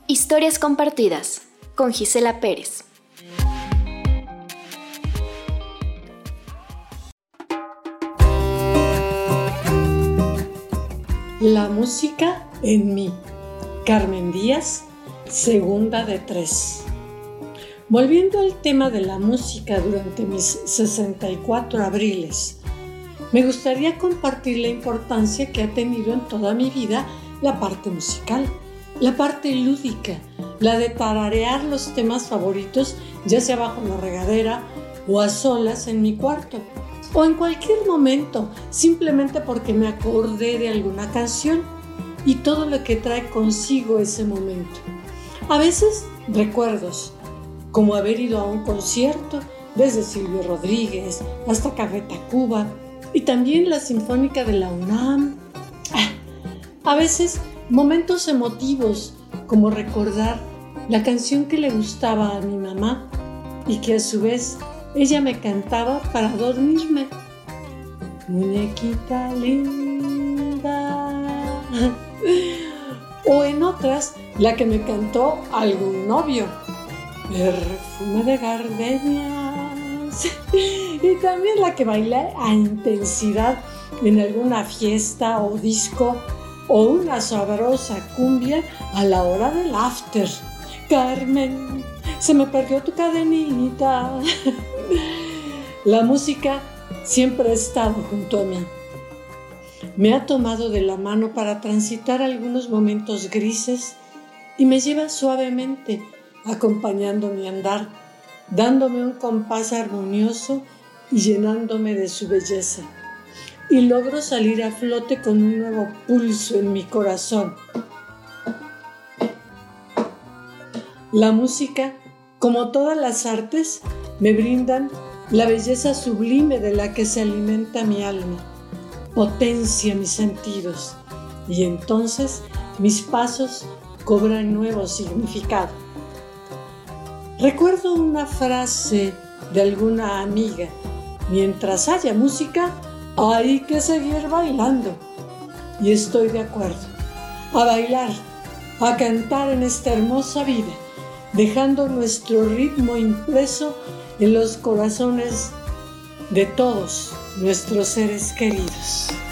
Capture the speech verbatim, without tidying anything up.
Historias compartidas con Gisela Pérez. La música en mí. Carmen Díaz, segunda de tres. Volviendo al tema de la música durante mis sesenta y cuatro abriles, me gustaría compartir la importancia que ha tenido en toda mi vida la parte musical, la parte lúdica, la de tararear los temas favoritos, ya sea bajo la regadera o a solas en mi cuarto, o en cualquier momento, simplemente porque me acordé de alguna canción y todo lo que trae consigo ese momento. A veces, recuerdos, como haber ido a un concierto, desde Silvio Rodríguez hasta Café Tacuba, y también la Sinfónica de la UNAM. A veces, momentos emotivos, como recordar la canción que le gustaba a mi mamá y que a su vez ella me cantaba para dormirme. Muñequita linda. O en otras, la que me cantó algún novio. Perfume de gardenias. Y también la que bailé a intensidad en alguna fiesta o disco o una sabrosa cumbia a la hora del after. Carmen, se me perdió tu cadenita. La música siempre ha estado junto a mí. Me ha tomado de la mano para transitar algunos momentos grises y me lleva suavemente, acompañando mi andar, dándome un compás armonioso y llenándome de su belleza. Y logro salir a flote con un nuevo pulso en mi corazón. La música, como todas las artes, me brindan la belleza sublime de la que se alimenta mi alma, potencia mis sentidos, y entonces mis pasos cobran nuevo significado. Recuerdo una frase de alguna amiga: mientras haya música, hay que seguir bailando. Y estoy de acuerdo. A bailar, a cantar en esta hermosa vida, dejando nuestro ritmo impreso en los corazones de todos nuestros seres queridos.